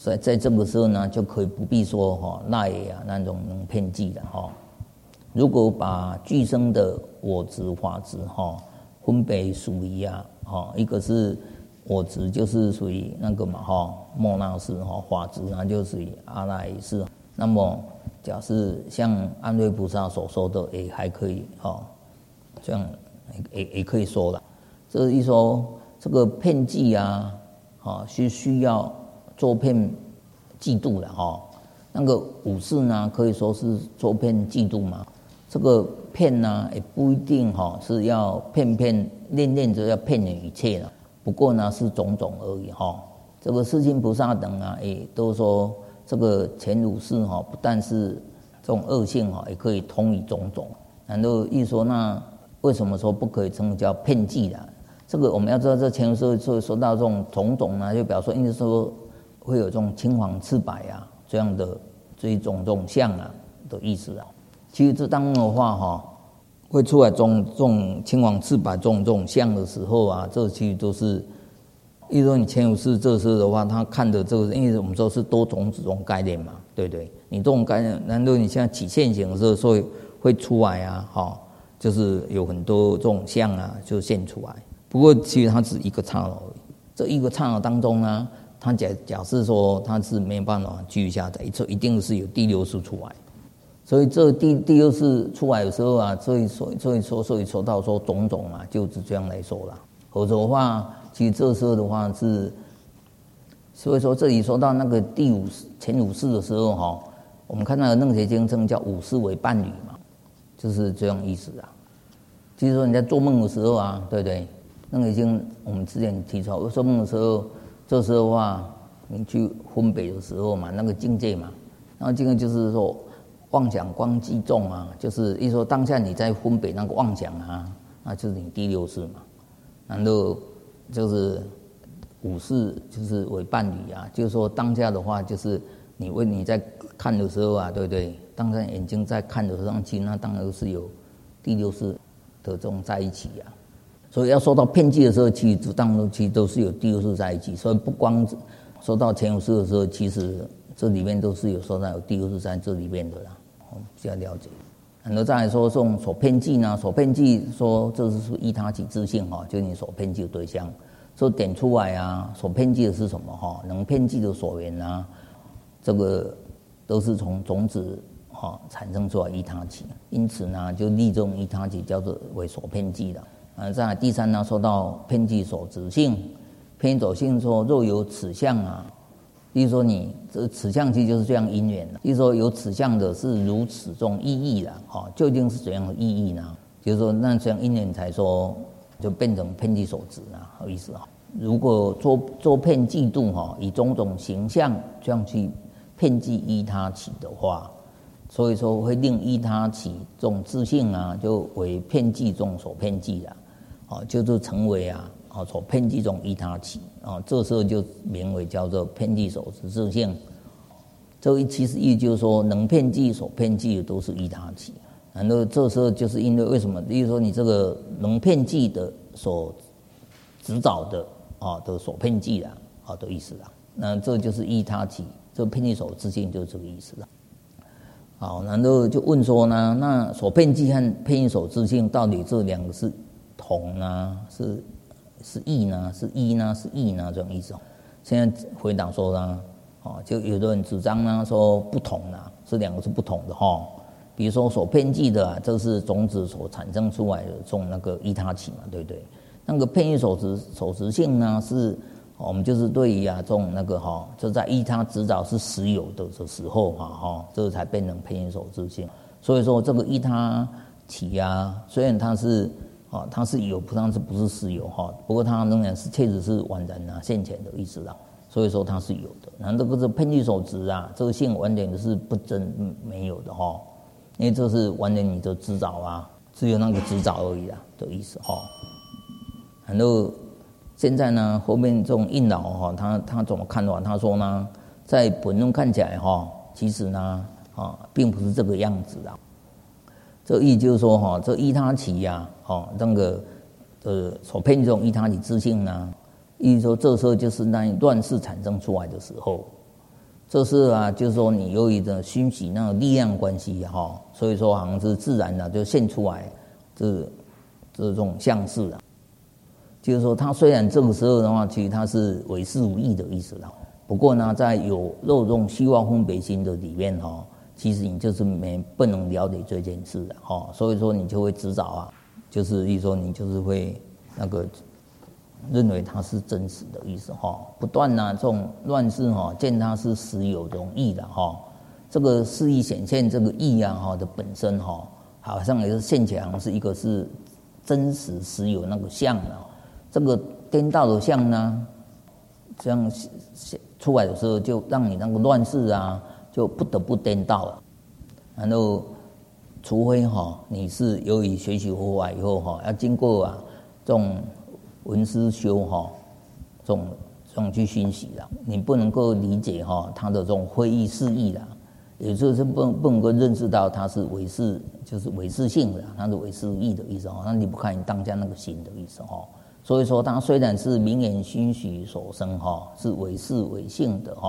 所以在这个时候呢，就可以不必说赖啊那种能骗计了如果把俱生的我执、法执分别属于一个是我执，就是属于那个嘛末那识法执呢就属于阿赖耶识。那么假设像安瑞菩萨所说的，也还可以这样也可以说了。这一说这个骗计是需要做骗嫉妒的那个五事呢，可以说是做骗嫉妒嘛。这个骗呢，也不一定是要骗练着要骗你一切了。不过呢，是种种而已这个世亲菩萨等也都说，这个前五事不但是这种恶性也可以通于种种。然后一说，那为什么说不可以称叫骗计的？这个我们要知道，这前五事说到这种种种呢，就表示说，因为说会有这种青黄赤白这样的这一种相的意思其实这当中的话会出来这种青黄赤白这种相的时候这其实都是，例如说你前五识这时候的话，他看的这个，因为我们说是多种子这种概念嘛，对不对？你这种概念，难道你现在起现行的时候，所以会出来就是有很多这种相就现出来。不过其实它只一个刹那而已，这一个刹那当中呢，他假设说他是没有办法继续下载，一定是有第六识出来。所以这第六识出来的时候所以说到说种种就是这样来说啦。否则的话，其实这时候的话是，所以说这里说到那个前五识的时候我们看到楞伽经称叫五识为伴侣嘛，就是这样意思其实说你在做梦的时候对不对？楞伽经我们之前提出来，做梦的时候，这时候的话，你去分别的时候嘛，那个境界嘛，然后境界就是说妄想光记重就是一说当下你在分别那个妄想那就是你第六识嘛。然后就是五识就是为伴侣就是说当下的话，就是你在看的时候对不对？当下眼睛在看的时候，其实那当然是有第六识的这种在一起所以要说到骗计的时候，其实当中其实都是有第六识在一起。所以不光说到前五识的时候，其实这里面都是有说到有第六识在这里面的比较了解。然后再来说这种所骗计呢，所骗计说这是依他起自性就是你所骗计的对象。所以点出来所骗计的是什么能骗计的所缘这个都是从种子产生出来依他起。因此呢，就立这种依他起叫做为所骗计的。再来第三呢，说到骗计所执性，骗所性说若有此相比如说你这此相其实就是这样因缘比如说有此相的是如此这种意义究竟是怎样的意义呢？就是说那这样因缘才说就变成骗计所执有意思如果做骗嫉妒以种种形象这样去骗计依他起的话，所以说会令依他起这种自性就为骗计中所骗计就是成为所骗计中依他起这时候就名为叫做骗计所执自性。这其实意就是说，能骗计所骗计的都是依他起。然后这时候就是因为为什么？例如说你这个能骗计的所执找的的所骗计的意思那这就是依他起，这骗计所自性就是这个意思好，然后就问说呢，那所骗计和骗计所自性到底这两个是同呢？是异呢？是一呢？是异呢？这种意思现在回答说呢，就有的人主张呢说不同这两个是不同的比如说所骗计的这是种子所产生出来的这种那个依他起嘛，对不对？那个骗计所执性呢，是我们就是对于这种那个就在依他执找是实有的时候这才变成骗计所执性。所以说这个依他起虽然它是有，但是不是实有不过它仍然是确实是完然现前的意思所以说它是有的。然后这个是骗计所执这个性完全是不真没有的因为这是完全你的执找只有那个执找而已的意思然后现在呢，后面这种印老他怎么看的话，他说呢，在本论看起来其实呢并不是这个样子这意就是说这依他起那个所骗这种依他起自性呢，意思说这时候就是那乱世产生出来的时候， 这是啊，就是说你由于的熏习那个力量关系哈，所以说好像是自然的就现出来这种相似啊。就是说，它虽然这个时候的话，其实它是唯识无义的意思啦。不过呢，在有肉这种虚妄分别心的里面哈，其实你就是不能了解这件事的哈，所以说你就会执着啊，就是意思说你就是会那个认为它是真实的意思哈，不断呢这种乱世哈，见它是实有这种义的哈，这个事义显现这个义啊哈的本身哈，好像也是现起来好像是一个是真实实有那个相的。这个颠倒的相呢，这样出来的时候，就让你那个乱世啊，就不得不颠倒了。然后，除非你是由于学习佛法以后要经过这种闻思修这种去熏习啦，你不能够理解它的这种非义是义啦，也就是不能够认识到它是唯识，就是唯识性的，它是唯识义的意思那离不开你当下那个心的意思所以说，它虽然是名言熏习所生是唯识唯性的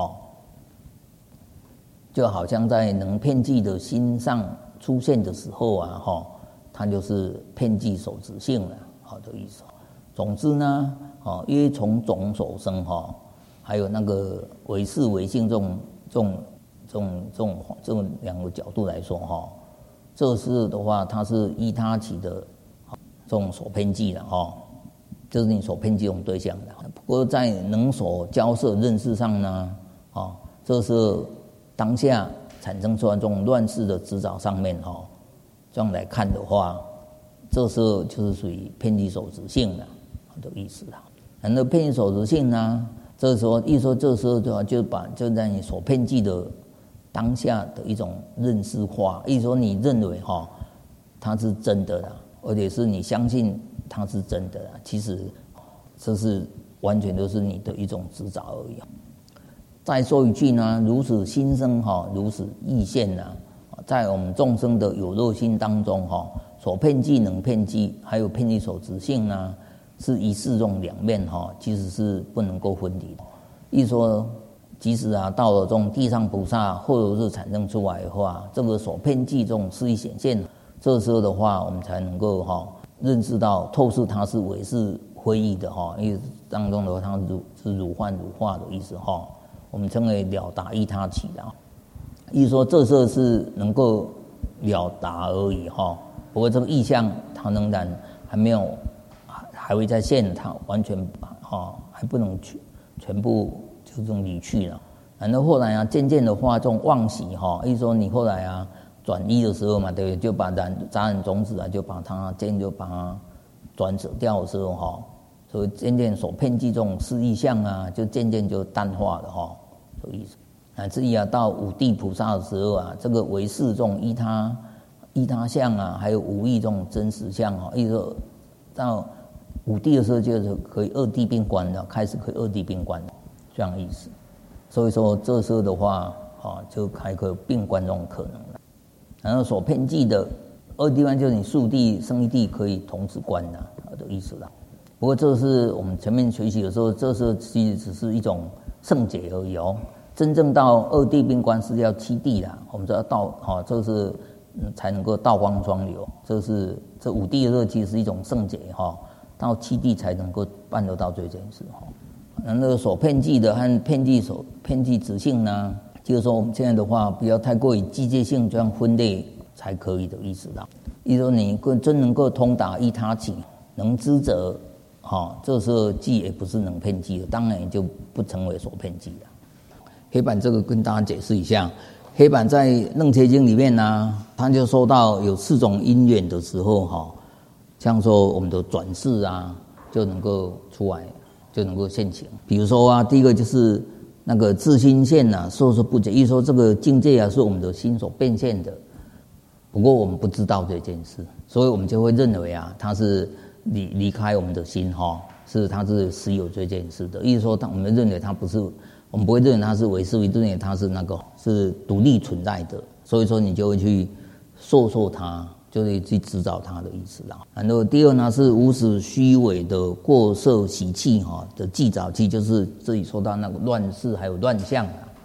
就好像在能遍计的心上出现的时候它就是遍计所执性了的意思。总之呢因为从种所生还有那个唯识唯性这种两个角度来说这是的话，它是依他起的这种所遍计的这是你所偏激这种对象的。不过在能所交涉认识上呢，这是当下产生出来这种乱世的执着上面这样来看的话，这时候就是属于偏激所执性的意思啦。然后偏激所执性呢，这时候一说这时候的话，就在你所偏激的当下的一种认识化，一说你认为它是真的啦，而且是你相信它是真的啦，其实这是完全都是你的一种执着而已。再说一句呢，如此心生如此意现在我们众生的有漏心当中所遍计能遍计，还有遍计所执性呢，是一视这种两面其实是不能够分离的。一说即使到了这种地上菩萨或者是产生出来的话，这个所遍计这种事义显现，这时候的话我们才能够认识到透视它是唯识非义的因为当中的话它是如幻如化的意思我们称为了达依他起的意思说这时候是能够了达而已不过这个意象它仍然还没有还会再现，它完全还不能全部就这种离去了。然后后来渐渐的话这种妄习意思说你后来转依的时候嘛，对不对？就把杂染种子就把它转舍掉的时候所以渐渐所遍计这种事义相就渐渐就淡化了这个意思。乃至于到五地菩萨的时候这个唯识这种依他相还有无义这种真实相意思说到五地的时候就是可以二地并观的，开始可以二地并观这样的意思。所以说这时候的话就还可以并观这种可能了。然后所遍计的二地观就是你数地生一地可以同时观的意思啦。不过这是我们前面学习的时候，这是其实只是一种圣解而已真正到二地并观是要七地啦，我们知道到这是才能够道光双流，这五地的时候其实是一种圣解到七地才能够办得到这件事那个所遍计的和遍计执性呢，就是说我们现在的话不要太过于机械性这样分类才可以的意思啦。意思说你真能够通达依他起，能知者这时候计也不是能遍计的，当然也就不成为所遍计了。黑板这个跟大家解释一下，黑板在楞伽经里面呢，他就说到有4种因缘的时候像说我们的转世就能够出来，就能够现行。比如说第一个就是那个自心现说不解，意思说这个境界是我们的心所变现的，不过我们不知道这件事，所以我们就会认为它是离开我们的心是它是实有这件事的。意思说我们认为它不是，我们不会认为它是唯识，认为它是是独立存在的，所以说你就会去受它，就是去执照它的意思啦。然后第二呢是无始虚伪的过色习气的计早期，就是这里说到那个乱世还有乱象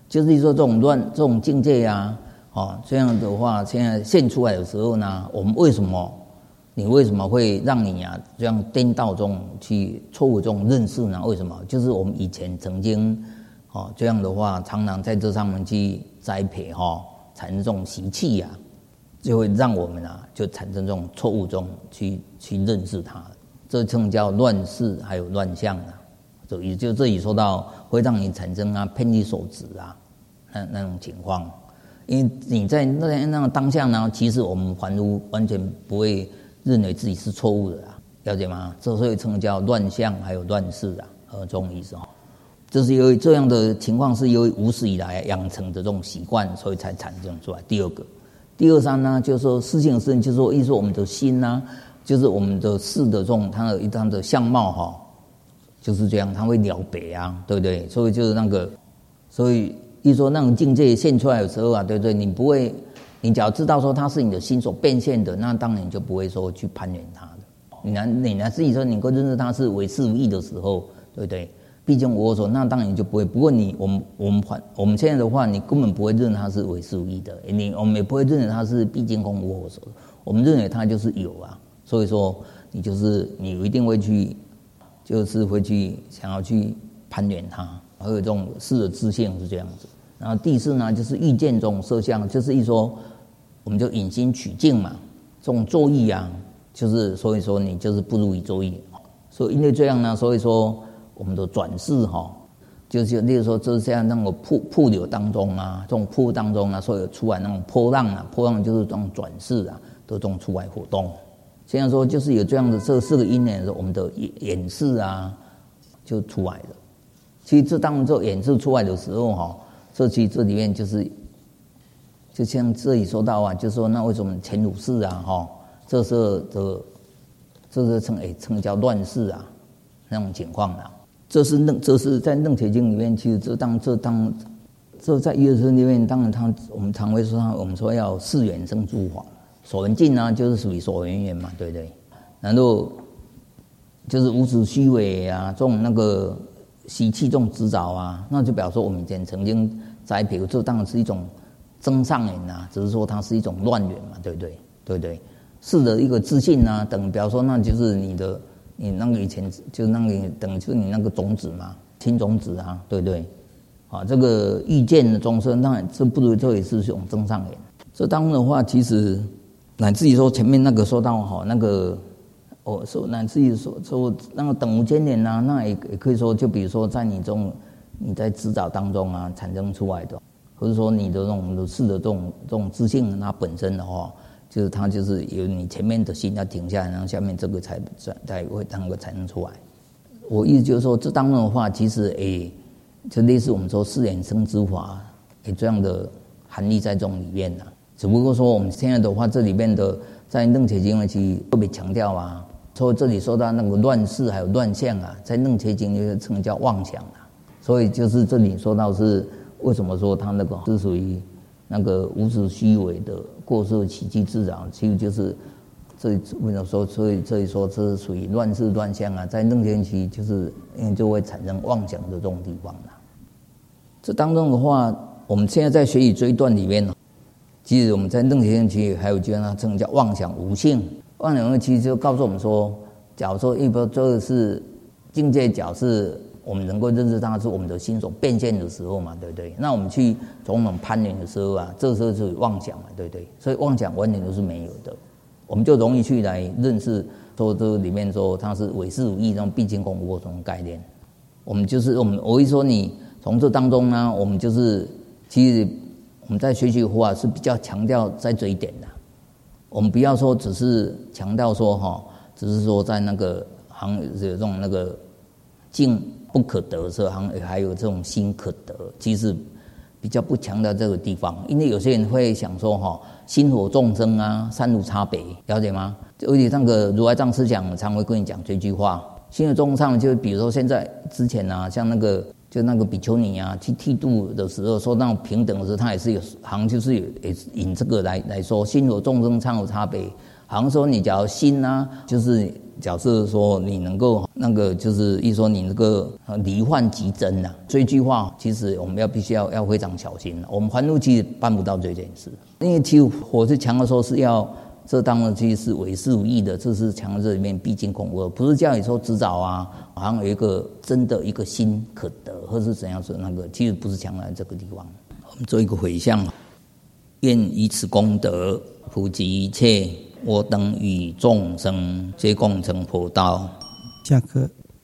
就是说这种境界啊，这样的话，现在现出来的时候呢，你为什么会让你啊这样颠倒中去错误这种认识呢？为什么？就是我们以前曾经这样的话，常常在这上面去栽培产生这种习气啊，就会让我们啊就产生这种错误中去认识它，这称叫乱世还有乱象啊。也就这里说到会让你产生啊偏离所执啊那种情况，因为你在那个当下呢，其实我们凡夫完全不会认为自己是错误的啊，了解吗？这所以称叫乱象还有乱世啊，这种意思这是由于这样的情况是由于无始以来养成的这种习惯，所以才产生出来。第二三呢，就是说事情的事情，就是说意思说我们的心呢，就是我们的事的这种它的相貌就是这样，它会了别啊，对不对？所以就是所以一说那种境界现出来的时候啊，对不对？你不会，你只要知道说它是你的心所变现的，那当然你就不会说去攀缘它的。你自己说你能够认识它是为事无益的时候，对不对？毕竟无我所，那当然你就不会。不过我们现在的话，你根本不会认它是为事无益的，我们也不会认为它是毕竟空无我所，我们认为它就是有啊。所以说你一定会去。就是会去想要去攀缘它，还有这种事的自性是这样子。然后第四呢，就是欲见中色相，就是一说我们就引心取境嘛，这种作意啊，就是所以说你就是不如于作意。所以因为这样呢，所以说我们的转世就是例如说就是像那个瀑流当中啊，这种瀑当中啊，所以出来那种波浪啊，波浪就是这种转世啊的这种出来活动。现在说就是有这样的这四个因缘的时候，我们的眼识啊就出来了。其实这当然这眼识出来的时候其实这里面就像这里说到啊，就是说那为什么前五世啊这是称叫乱世啊那种情况啊。这是在楞伽经里面，其实这在一二生里面，当然我们常会说我们说要四缘生诸法。所缘境呢，就是属于所缘缘嘛，对不对？然后就是无始虚伪啊，这种那个习气这种执着啊，那就表示说我们以前曾经栽培，这当然是一种增上缘啊，只是说它是一种乱缘嘛，对不对？对不对？是的一个自信啊，等比方说那就是你那个以前就那个等就是你那个种子嘛，亲种子啊，对不对？这个欲见的众生，当然这不如这也是一种增上缘。这当然的话，其实。乃至于说前面那个说到那个说乃至于说那个等无间缘啊，那也可以说，就比如说在你在执着当中啊产生出来的，或者说你的那种事的这种自性，它本身的话，就是它就是有你前面的心要停下来，然后下面这个才会能够产生出来。我意思就是说，这当中的话，其实就类似我们说四缘生之法这样的含义在这种里面啊。只不过说我们现在的话，这里面的在楞伽经其特别强调啊，所以这里说到那个乱世还有乱象啊，在楞伽经就称叫妄想啊。所以就是这里说到是为什么说它那个是属于那个无始虚伪的过失起居自然，其实就是这里为什么说，所以这里说这是属于乱世乱象啊，在楞伽经就是因为就会产生妄想的这种地方啊。这当中的话，我们现在在学习这一段里面其实我们在楞伽经还有句呢，称叫妄想无性。妄想无性其实就告诉我们说，假如说这个是境界角，是我们能够认识它是我们的心所变现的时候嘛，对不对？那我们去种种攀缘的时候啊，这时候就是妄想嘛，对不对？所以妄想完全都是没有的，我们就容易去来认识说这里面说它是唯事无益，那种毕竟空无我这种概念。我我一说你从这当中呢，我们就是其实。我们在学习佛法是比较强调在这一点的，我们不要说只是强调说只是说在那个有这种那个境不可得的时候，还有这种心可得，其实比较不强调这个地方，因为有些人会想说心火众生啊，三无差别，了解吗？而且那个如来藏师讲常会跟你讲这句话，心火众生就比如说现在之前啊，像那个。就那个比丘尼啊，去剃度的时候，说那种平等的时候，他也是有，好像就是也引这个来说，心有众生参有差别， 好像说你假如心啊，就是假设说你能够那个，就是意思说你那个离幻即真啊，这一句话其实我们必须要非常小心。我们凡夫其实办不到这件事，因为其实我是强调说是要，这当然其实是唯识无义的，这是强调这里面毕竟空无，不是叫你说执照啊，好像有一个真的一个心可得，或是怎样说那个，其实不是强调这个地方。我们做一个回向，愿以此功德普及一切我等与众生，皆共成佛道。 下课。